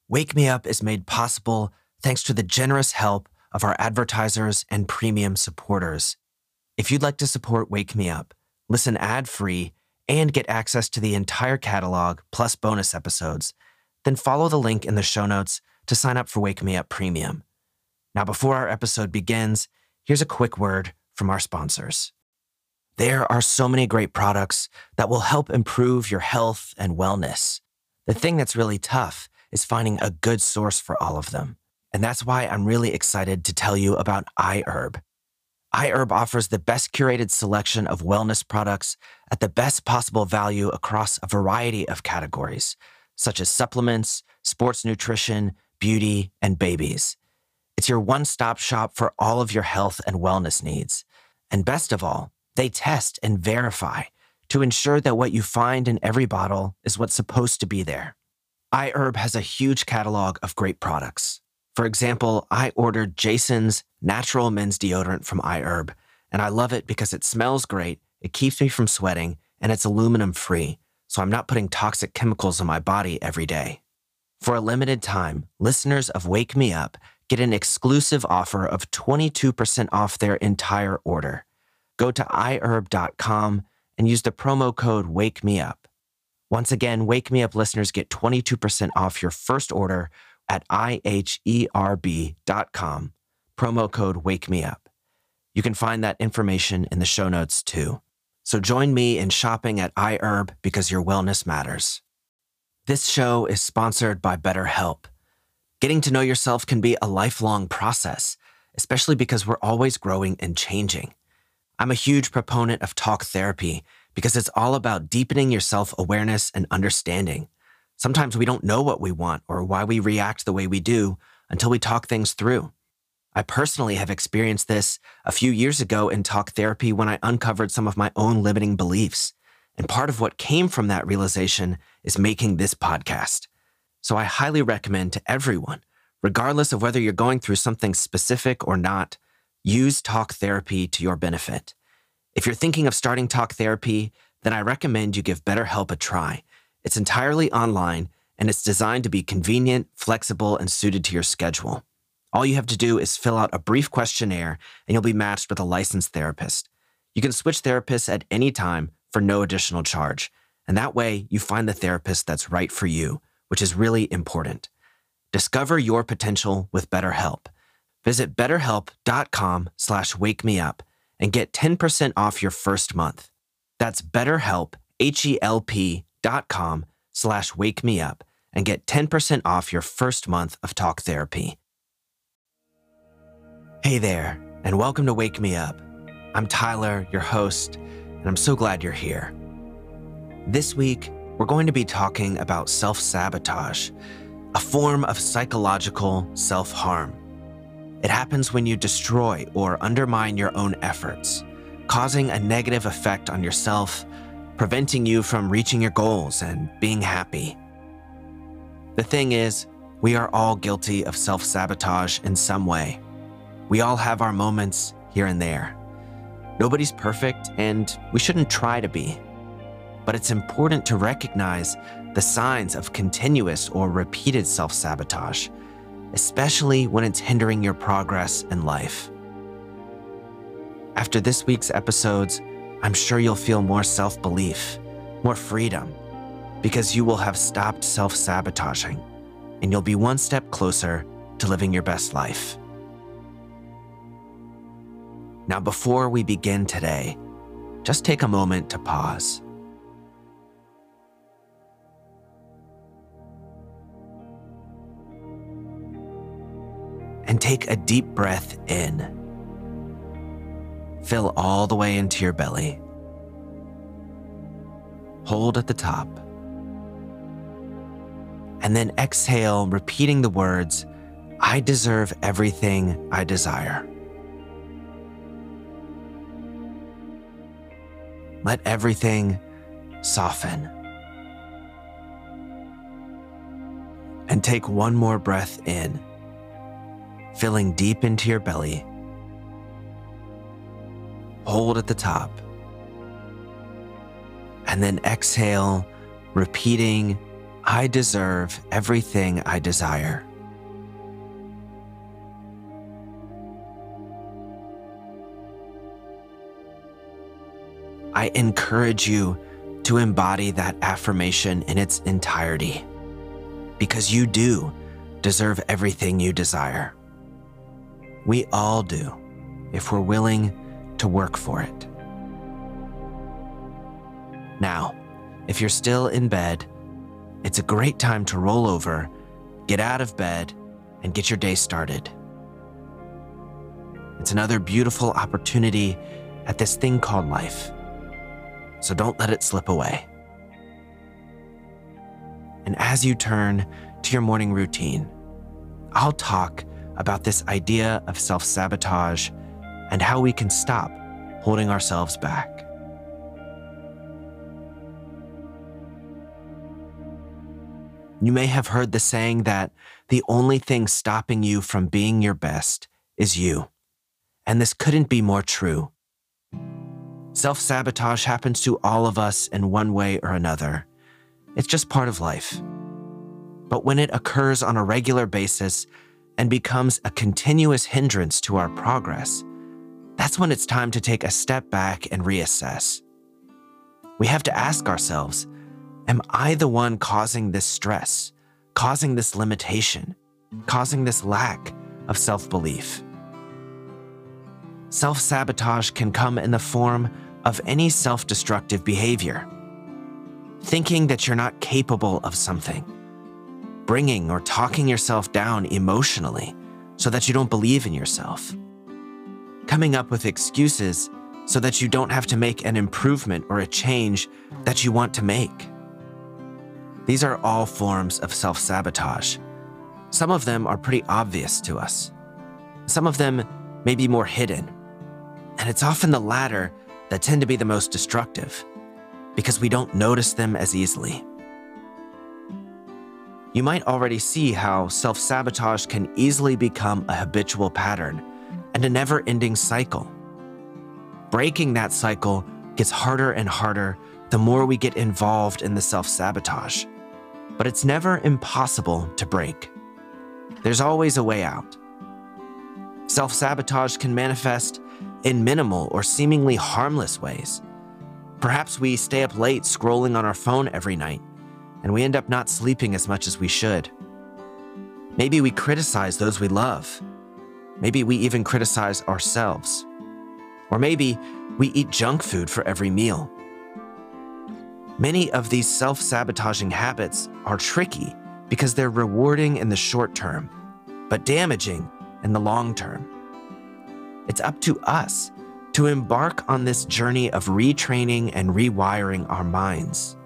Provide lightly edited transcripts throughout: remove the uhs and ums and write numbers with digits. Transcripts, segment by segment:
Wake Me Up is made possible thanks to the generous help of our advertisers and premium supporters. If you'd like to support Wake Me Up, listen ad-free, and get access to the entire catalog plus bonus episodes, then follow the link in the show notes to sign up for Wake Me Up Premium. Now, before our episode begins, here's a quick word from our sponsors. There are so many great products that will help improve your health and wellness. The thing that's really tough is finding a good source for all of them. And that's why I'm really excited to tell you about iHerb. iHerb offers the best curated selection of wellness products at the best possible value across a variety of categories, such as supplements, sports nutrition, beauty, and babies. It's your one-stop shop for all of your health and wellness needs. And best of all, they test and verify to ensure that what you find in every bottle is what's supposed to be there. iHerb has a huge catalog of great products. For example, I ordered Jason's natural men's deodorant from iHerb, and I love it because it smells great, it keeps me from sweating, and it's aluminum-free, so I'm not putting toxic chemicals in my body every day. For a limited time, listeners of Wake Me Up get an exclusive offer of 22% off their entire order. Go to iHerb.com and use the promo code WakeMeUp. Once again, Wake Me Up listeners get 22% off your first order at IHERB.com, promo code WakeMeUp. You can find that information in the show notes too. So join me in shopping at iHerb because your wellness matters. This show is sponsored by BetterHelp. Getting to know yourself can be a lifelong process, especially because we're always growing and changing. I'm a huge proponent of talk therapy because it's all about deepening your self-awareness and understanding. Sometimes we don't know what we want or why we react the way we do until we talk things through. I personally have experienced this a few years ago in talk therapy when I uncovered some of my own limiting beliefs. And part of what came from that realization is making this podcast. So I highly recommend to everyone, regardless of whether you're going through something specific or not, use talk therapy to your benefit. If you're thinking of starting talk therapy, then I recommend you give BetterHelp a try. It's entirely online, and it's designed to be convenient, flexible, and suited to your schedule. All you have to do is fill out a brief questionnaire, and you'll be matched with a licensed therapist. You can switch therapists at any time for no additional charge, and that way you find the therapist that's right for you, which is really important. Discover your potential with BetterHelp. Visit betterhelp.com/wakemeup and get 10% off your first month. That's BetterHelp, HELP.com/wakemeup and get 10% off your first month of talk therapy. Hey there, and welcome to Wake Me Up. I'm Tyler, your host, and I'm so glad you're here. This week, we're going to be talking about self-sabotage, a form of psychological self-harm. It happens when you destroy or undermine your own efforts, causing a negative effect on yourself, preventing you from reaching your goals and being happy. The thing is, we are all guilty of self-sabotage in some way. We all have our moments here and there. Nobody's perfect, and we shouldn't try to be. But it's important to recognize the signs of continuous or repeated self-sabotage, especially when it's hindering your progress in life. After this week's episodes, I'm sure you'll feel more self-belief, more freedom, because you will have stopped self-sabotaging, and you'll be one step closer to living your best life. Now, before we begin today, just take a moment to pause. And take a deep breath in. Fill all the way into your belly. Hold at the top. And then exhale, repeating the words, "I deserve everything I desire." Let everything soften. And take one more breath in, filling deep into your belly. Hold at the top. And then exhale, repeating, I deserve everything I desire. I encourage you to embody that affirmation in its entirety, because you do deserve everything you desire. We all do, if we're willing to work for it. Now, if you're still in bed, it's a great time to roll over, get out of bed, and get your day started. It's another beautiful opportunity at this thing called life, so don't let it slip away. And as you turn to your morning routine, I'll talk about this idea of self-sabotage and how we can stop holding ourselves back. You may have heard the saying that the only thing stopping you from being your best is you. And this couldn't be more true. Self-sabotage happens to all of us in one way or another. It's just part of life. But when it occurs on a regular basis and becomes a continuous hindrance to our progress, that's when it's time to take a step back and reassess. We have to ask ourselves, am I the one causing this stress, causing this limitation, causing this lack of self-belief? Self-sabotage can come in the form of any self-destructive behavior. Thinking that you're not capable of something, bringing or talking yourself down emotionally so that you don't believe in yourself, coming up with excuses so that you don't have to make an improvement or a change that you want to make. These are all forms of self-sabotage. Some of them are pretty obvious to us. Some of them may be more hidden. And it's often the latter that tend to be the most destructive, because we don't notice them as easily. You might already see how self-sabotage can easily become a habitual pattern and a never-ending cycle. Breaking that cycle gets harder and harder the more we get involved in the self-sabotage. But it's never impossible to break. There's always a way out. Self-sabotage can manifest in minimal or seemingly harmless ways. Perhaps we stay up late scrolling on our phone every night, and we end up not sleeping as much as we should. Maybe we criticize those we love. Maybe we even criticize ourselves. Or maybe we eat junk food for every meal. Many of these self-sabotaging habits are tricky because they're rewarding in the short term, but damaging in the long term. It's up to us to embark on this journey of retraining and rewiring our minds.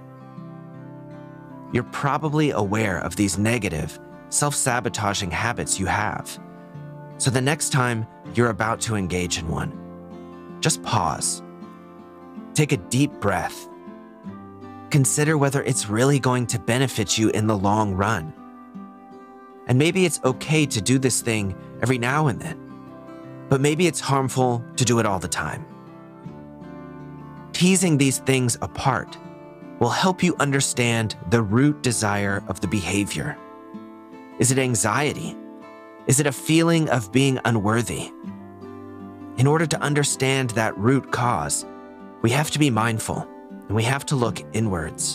You're probably aware of these negative, self-sabotaging habits you have. So the next time you're about to engage in one, just pause. Take a deep breath. Consider whether it's really going to benefit you in the long run. And maybe it's okay to do this thing every now and then, but maybe it's harmful to do it all the time. Teasing these things apart will help you understand the root desire of the behavior. Is it anxiety? Is it a feeling of being unworthy? In order to understand that root cause, we have to be mindful and we have to look inwards.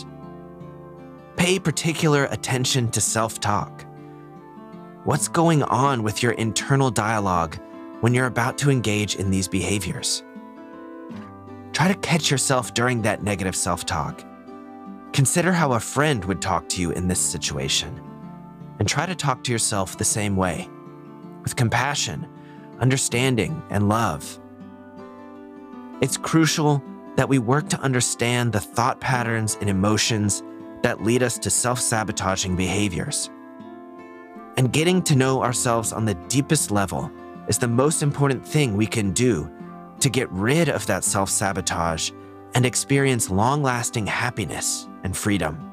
Pay particular attention to self-talk. What's going on with your internal dialogue when you're about to engage in these behaviors? Try to catch yourself during that negative self-talk. Consider how a friend would talk to you in this situation, and try to talk to yourself the same way, with compassion, understanding, and love. It's crucial that we work to understand the thought patterns and emotions that lead us to self-sabotaging behaviors. And getting to know ourselves on the deepest level is the most important thing we can do to get rid of that self-sabotage and experience long-lasting happiness and freedom.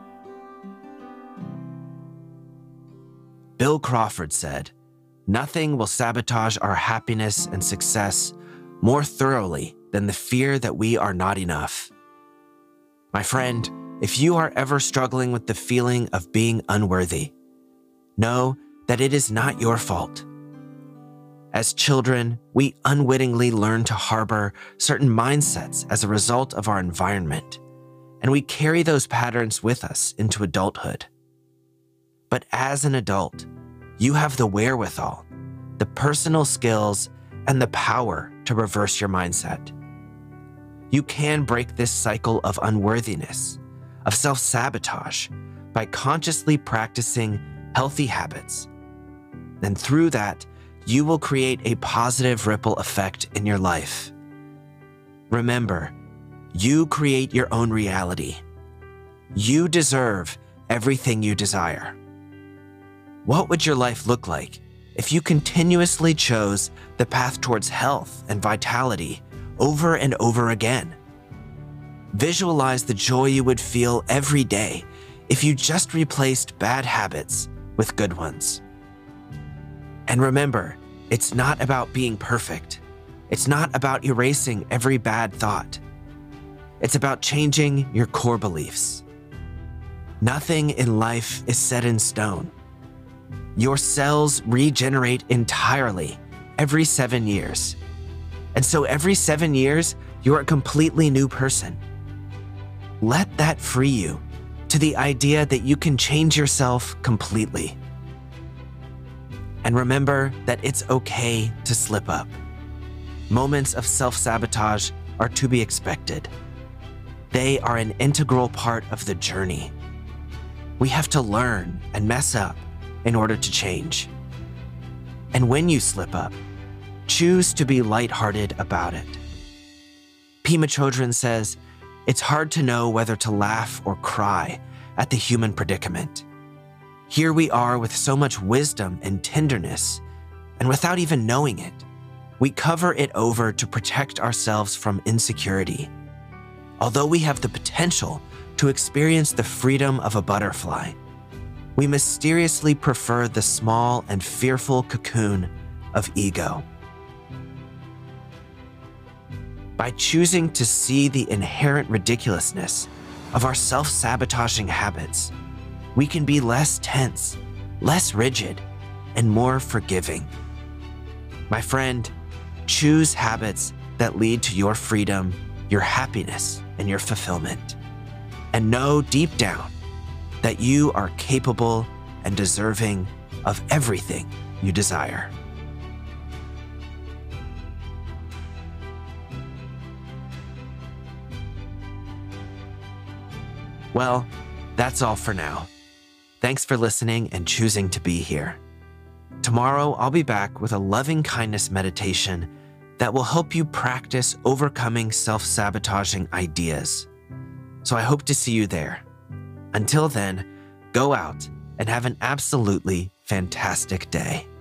Bill Crawford said, "Nothing will sabotage our happiness and success more thoroughly than the fear that we are not enough." My friend, if you are ever struggling with the feeling of being unworthy, know that it is not your fault. As children, we unwittingly learn to harbor certain mindsets as a result of our environment, and we carry those patterns with us into adulthood. But as an adult, you have the wherewithal, the personal skills, and the power to reverse your mindset. You can break this cycle of unworthiness, of self-sabotage, by consciously practicing healthy habits. And through that, you will create a positive ripple effect in your life. Remember, you create your own reality. You deserve everything you desire. What would your life look like if you continuously chose the path towards health and vitality over and over again? Visualize the joy you would feel every day if you just replaced bad habits with good ones. And remember, it's not about being perfect. It's not about erasing every bad thought. It's about changing your core beliefs. Nothing in life is set in stone. Your cells regenerate entirely every 7 years. And so every 7 years, you're a completely new person. Let that free you to the idea that you can change yourself completely. And remember that it's okay to slip up. Moments of self-sabotage are to be expected. They are an integral part of the journey. We have to learn and mess up in order to change. And when you slip up, choose to be lighthearted about it. Pema Chodron says, it's hard to know whether to laugh or cry at the human predicament. Here we are with so much wisdom and tenderness, and without even knowing it, we cover it over to protect ourselves from insecurity. Although we have the potential to experience the freedom of a butterfly, we mysteriously prefer the small and fearful cocoon of ego. By choosing to see the inherent ridiculousness of our self-sabotaging habits, we can be less tense, less rigid, and more forgiving. My friend, choose habits that lead to your freedom, your happiness, and your fulfillment. And know deep down that you are capable and deserving of everything you desire. Well, that's all for now. Thanks for listening and choosing to be here. Tomorrow, I'll be back with a loving kindness meditation that will help you practice overcoming self-sabotaging ideas. So I hope to see you there. Until then, go out and have an absolutely fantastic day.